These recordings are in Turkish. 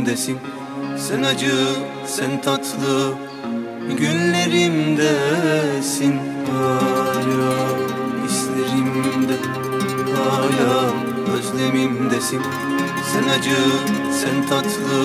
gözlerimdesin. Sen acı, sen tatlı, günlerimdesin. Hala hislerimde, hala özlemimdesin. Sen acı, sen tatlı,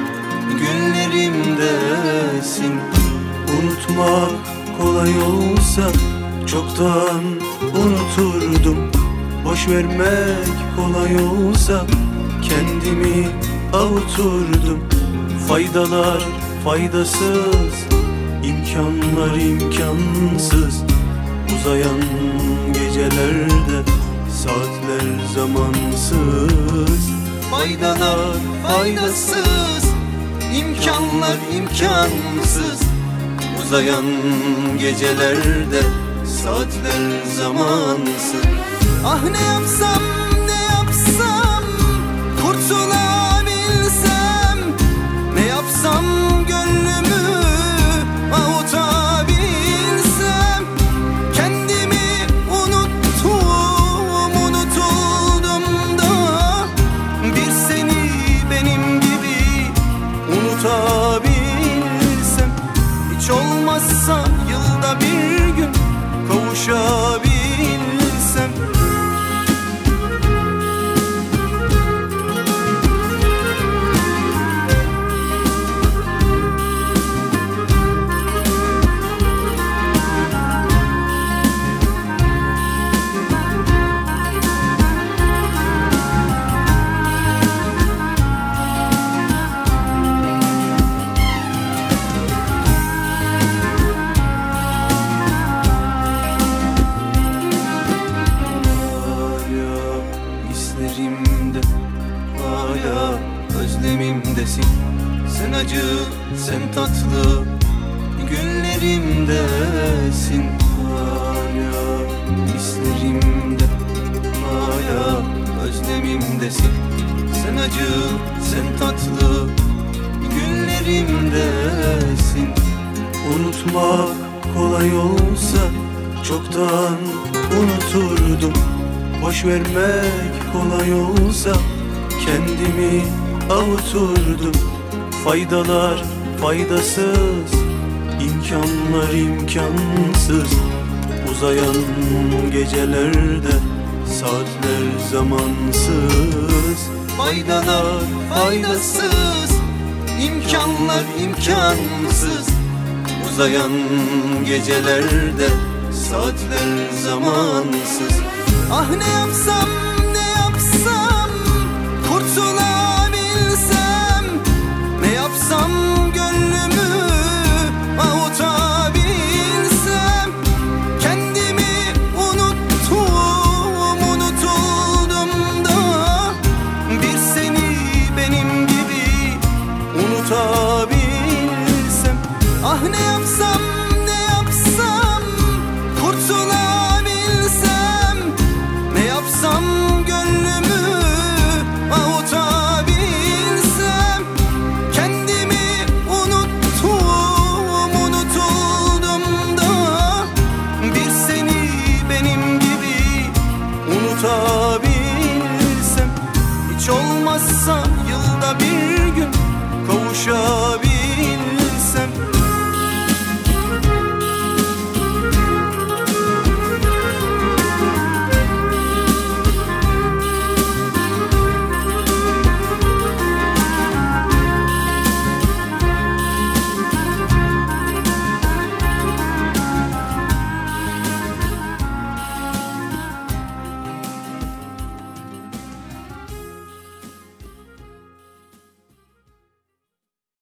günlerimdesin. Unutmak kolay olsa çoktan unuturdum. Boş vermek kolay olsa kendimi avuturdum. Faydalar faydasız, imkanlar imkansız. Uzayan gecelerde saatler zamansız. Faydalar faydasız, imkanlar imkansız. Uzayan gecelerde saatler zamansız. Ah ne yapsam ne yapsam kurtulabilsem, ne yapsam gönlümü avutabilsem. Kendimi unuttum, unutuldum da bir seni benim gibi unutabilsem. Hiç olmazsa yılda bir gün kavuşabilsem. Hala özlemimdesin. Sen acı, sen tatlı, günlerimdesin. Hala hislerimde, hala özlemimdesin. Sen acı, sen tatlı, günlerimdesin. Unutmak kolay olsa çoktan unuturdum. Boş vermek kolay olsa kendimi avuturdum. Faydalar faydasız, imkanlar imkansız. Uzayan gecelerde saatler zamansız. Faydalar faydasız, imkanlar imkansız. Uzayan gecelerde saatler zamansız. Ah ne yapsam